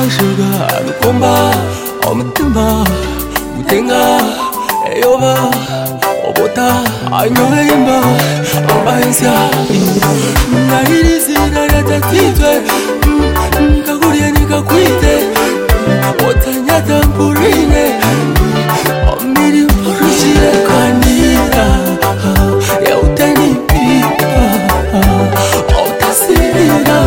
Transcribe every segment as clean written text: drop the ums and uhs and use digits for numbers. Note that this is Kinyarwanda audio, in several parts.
sugar nukomba omutima mutenga eyoba obota anyoyimba ambahensia nahirizira yatatitwe nikakurie nikakwite otanyatamburine omiri mporujire kanira yautanipipa autasirira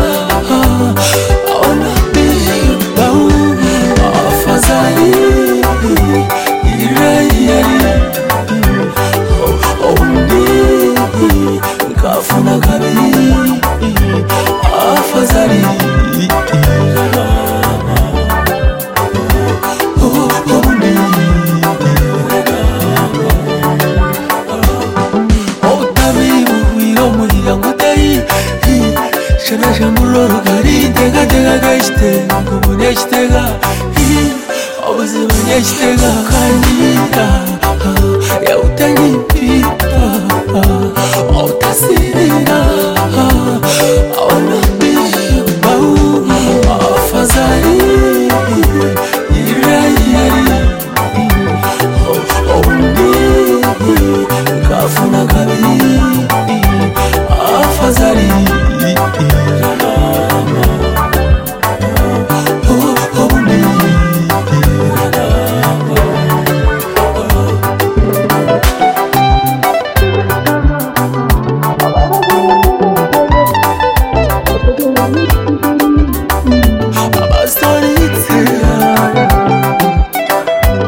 kafuna kabiri afazali otabibu wiromuhira ngutayi shana shambuloro kari tega tega gashite ngubune shitega obuzima nyashitega kanira yautani pipa autasirira aona bau afazali irayari oundi kafuna kabiri afazali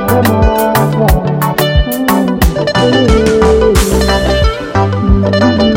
Thank you.